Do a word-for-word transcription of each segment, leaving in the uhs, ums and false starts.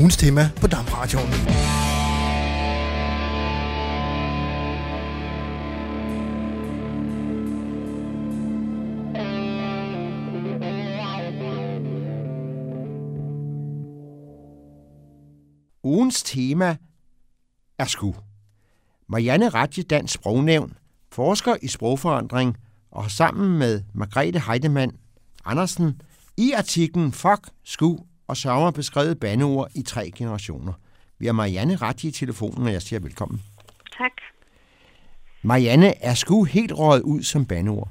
ugens tema på DAB-radioen. Ugens tema er sku. Marianne Ratje, Dansk Sprognævn, forsker i sprogforandring og har sammen med Margrethe Heidemann Andersen i artiklen Fuck, sku og sommer beskrevet bandeord i tre generationer. Vi har Marianne Ratje i telefonen, og jeg siger velkommen. Tak. Marianne, er sku helt røget ud som bandeord?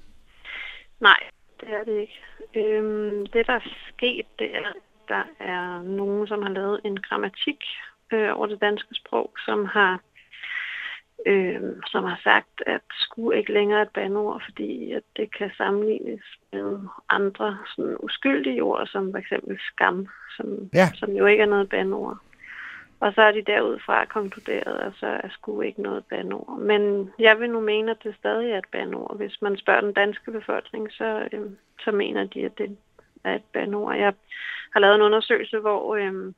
Nej, det er det ikke. Øhm, det, der er sket, det er, der er nogen, som har lavet en grammatik øh, over det danske sprog, som har, øh, som har sagt, at sku ikke længere er et bandeord, fordi at det kan sammenlignes med andre sådan uskyldige ord, som f.eks. skam, som, ja. som jo ikke er noget bandeord. Og så er de derudfra konkluderet, at så er sku ikke noget bandeord. Men jeg vil nu mene, at det stadig er et bandeord. Hvis man spørger den danske befolkning, så, øh, så mener de, at det er et bandeord. Jeg har lavet en undersøgelse, hvor, øh,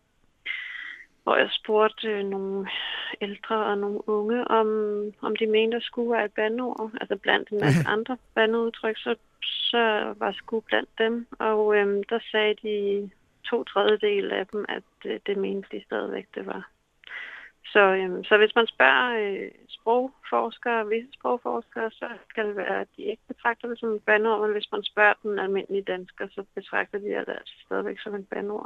hvor jeg spurgte øh, nogle ældre og nogle unge, om, om de mente, at sku er et bandeord. Altså blandt en masse andre bandeudtryk, så, så var sku blandt dem. Og øh, der sagde de to tredjedel af dem, at øh, det mente de stadigvæk, det var. Så, øh, så hvis man spørger øh, sprogforskere, visse sprogforskere, så skal det være, at de ikke betragter det som et bandeord, men hvis man spørger den almindelige dansker, så betragter de det altså stadigvæk som et bandeord.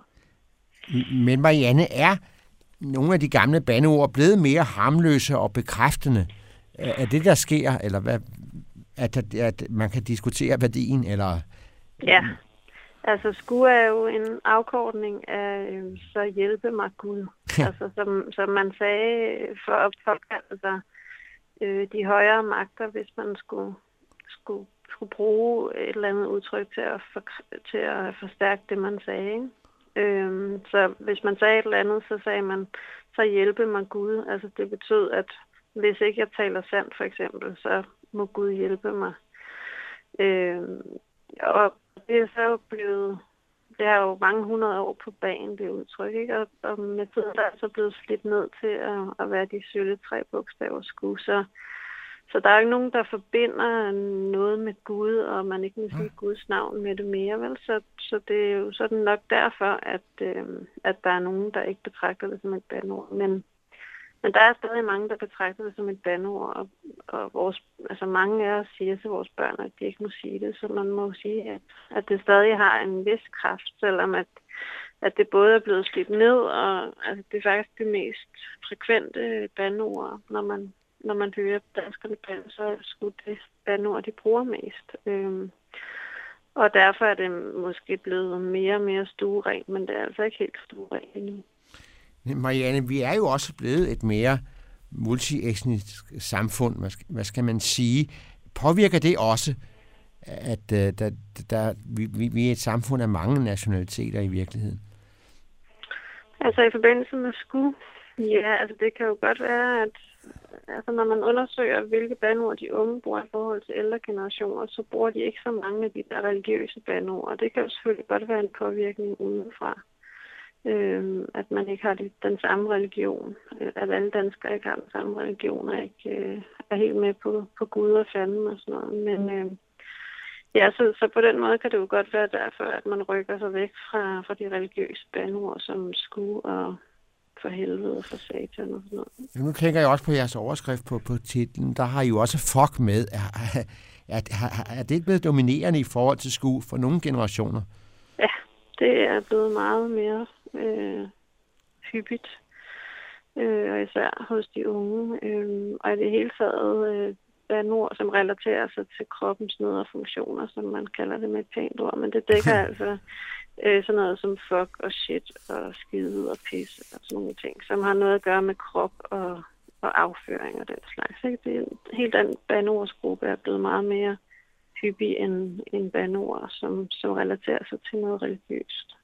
Men Marianne, er nogle af de gamle bandeord blevet mere harmløse og bekræftende? Er det, der sker, eller hvad, at, at man kan diskutere værdien, eller... Ja, altså sku er jo en afkortning af øh, så hjælpe mig Gud. Altså som, som man sagde for at opkalde sig øh, de højere magter, hvis man skulle, skulle, skulle bruge et eller andet udtryk til at, for, til at forstærke det, man sagde. Ikke? Øh, så hvis man sagde et eller andet, så sagde man, så hjælpe mig Gud. Altså det betød, at hvis ikke jeg taler sandt for eksempel, så må Gud hjælpe mig. Øh, og det er så blevet, det har jo mange hundrede år på banen, det udtryk, ikke? Og, og med tiden der er så blevet slidt ned til at, at være de sølle tre bogstaver sku. Så, så der er jo ikke nogen, der forbinder noget med Gud, og man ikke må sige Guds navn med det mere, vel? Så, så det er jo sådan nok derfor, at, øh, at der er nogen, der ikke betragter det som et bandeord. Men Men der er stadig mange, der betragter det som et bandeord, og, og vores, altså mange af os siger til vores børn, at de ikke må sige det, så man må sige, at, at det stadig har en vis kraft, selvom at, at det både er blevet slidt ned, og altså, det er faktisk det mest frekvente bandeord, når man, når man hører danskerne bande, så er det sgu det bandeord, de bruger mest. Øhm, og derfor er det måske blevet mere og mere stuerent, men det er altså ikke helt stuerent endnu. Marianne, vi er jo også blevet et mere multietnisk samfund, hvad skal man sige. Påvirker det også, at der, der, vi, vi er et samfund af mange nationaliteter i virkeligheden? Altså i forbindelse med sku, ja, altså det kan jo godt være, at altså, når man undersøger, hvilke bandeord de unge bruger i forhold til ældre generationer, så bruger de ikke så mange af de der religiøse bandeord, og det kan jo selvfølgelig godt være en påvirkning udefra. Øh, at man ikke har den samme religion, at alle danskere ikke har den samme religion, og ikke øh, er helt med på, på Gud og fanden og sådan noget. Men øh, ja, så, så på den måde kan det jo godt være derfor, at man rykker sig væk fra, fra de religiøse bandeord som sku og for helvede og for satan og sådan noget. Ja, nu tænker jeg også på jeres overskrift på, på titlen. Der har I jo også fuck med. Er, er, er, er det blevet dominerende i forhold til sku for nogle generationer? Ja, det er blevet meget mere øh, hyppigt, øh, og især hos de unge. Øh, og i det hele taget øh, bandeord, som relaterer sig til kroppens nedre funktioner, som man kalder det med et pænt ord. Men det dækker altså øh, sådan noget som fuck og shit og skide og pisse og sådan nogle ting, som har noget at gøre med krop og, og afføring og den slags. Ikke? Det er, helt den bandeordsgruppe er blevet meget mere hyppig end, end bandeord, som, som relaterer sig til noget religiøst.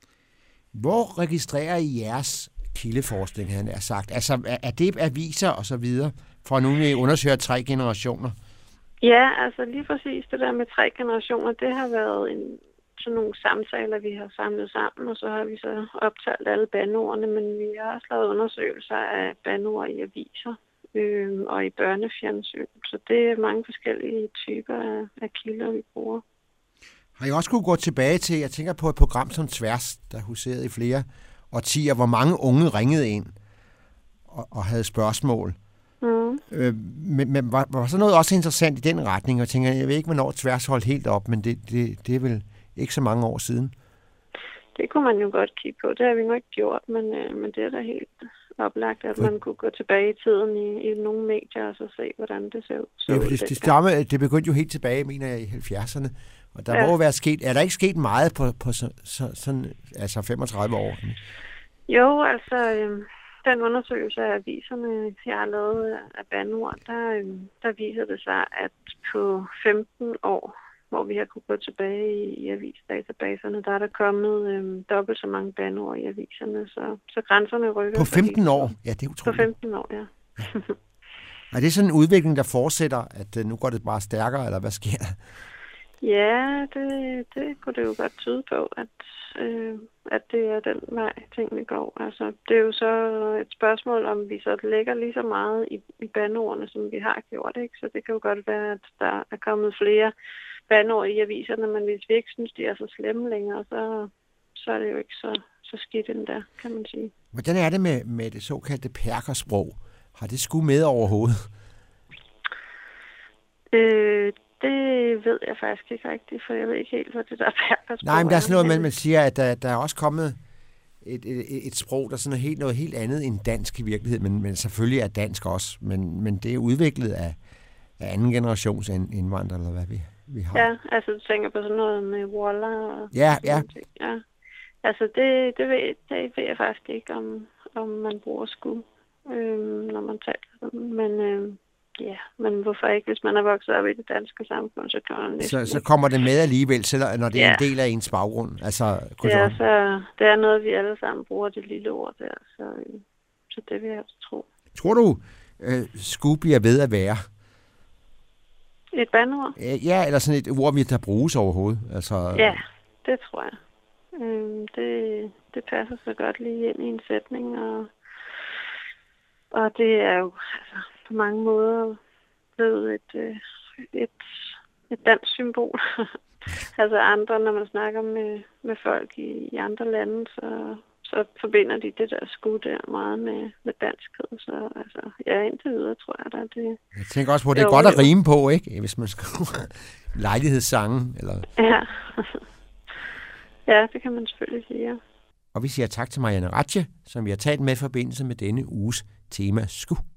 Hvor registrerer I jeres kildeforskning, han er sagt? Altså, er det aviser og så videre, for nu at undersøge tre generationer? Ja, altså lige præcis det der med tre generationer, det har været en sådan nogle samtaler, vi har samlet sammen, og så har vi så optalt alle bandordene, men vi har også lavet undersøgelser af bandord i aviser øh, og i børnefjernsyn. Så det er mange forskellige typer af, af kilder, vi bruger. Har I også kunne gå tilbage til, jeg tænker på et program som Tværs, der huserede i flere årtier, hvor mange unge ringede ind og, og havde spørgsmål. Mm. Øh, men men var, var så noget også interessant i den retning, og jeg tænker, jeg ved ikke, hvornår Tværs holdt helt op, men det, det, det er vel ikke så mange år siden. Det kunne man jo godt kigge på. Det har vi nok ikke gjort, men, øh, men det er da helt oplagt, at man kunne gå tilbage i tiden i, i nogle medier og så se, hvordan det så, så ja, ud. Det, det, stamme, det begyndte jo helt tilbage, mener jeg, i halvfjerdserne. Og der ja. må jo være sket, er der ikke sket meget på, på så, så, sådan, altså femogtredive år? Jo, altså øh, den undersøgelse af aviserne, jeg har lavet af bandord, der, øh, der viser det sig, at på femten år, hvor vi har kunne gå tilbage i, i avisdatabaserne, der er der kommet øh, dobbelt så mange bandord i aviserne, så, så grænserne rykker. På femten år? Ja, det er utroligt. På femten år, ja. Er det sådan en udvikling, der fortsætter, at øh, nu går det bare stærkere, eller hvad sker der? Ja, det, det kunne det jo godt tyde på, at, øh, at det er den vej, tingene går. Altså, det er jo så et spørgsmål, om vi så lægger lige så meget i, i bandordene, som vi har gjort, ikke? Så det kan jo godt være, at der er kommet flere bandord i aviserne, men hvis vi ikke synes, de er så slemme længere, så, så er det jo ikke så, så skidt endda, kan man sige. Hvordan er det med, med det såkaldte perkersprog? Har det sgu med overhovedet? Øh, det ved jeg faktisk ikke rigtigt, for jeg ved ikke helt, hvad det der perkersprog Nej, men der er sådan noget, man, man siger, at der, der er også kommet et, et, et sprog, der sådan er helt, noget helt andet end dansk i virkeligheden, men, men selvfølgelig er dansk også, men, men det er udviklet af, af anden generations indvandrere, eller hvad vi, vi har. Ja, altså du tænker på sådan noget med Waller og ja, ja. ja. Altså det, det, ved, det ved jeg faktisk ikke, om, om man bruger sku, øhm, når man taler sådan, men øhm, ja, men hvorfor ikke? Hvis man er vokset op i det danske samfund, så kan man så, så kommer det med alligevel, selvom når det ja. er en del af ens baggrund. Altså, det, er, så, det er noget, vi alle sammen bruger, det lille ord der, så, så det vil jeg også tro. Tror du, øh, sku bliver ved at være? Et bandord? Ja, eller sådan et ord, der bruges overhovedet. Altså, ja, det tror jeg. Øhm, det, det passer så godt lige ind i en sætning, og, og det er jo altså, på mange måder blevet et, et, et dansk symbol. Altså andre, når man snakker med, med folk i, i andre lande, så, så forbinder de det der skud der meget med, med danskhed. Så altså, ja, indtil videre, tror jeg da, det... Jeg tænker også på, at det er jo, godt at rime på, ikke? Hvis man skriver lejlighedssange, eller... Ja. Ja, det kan man selvfølgelig sige, ja. Og vi siger tak til Marianne Ratche, som vi har talt med i forbindelse med denne uges tema sku.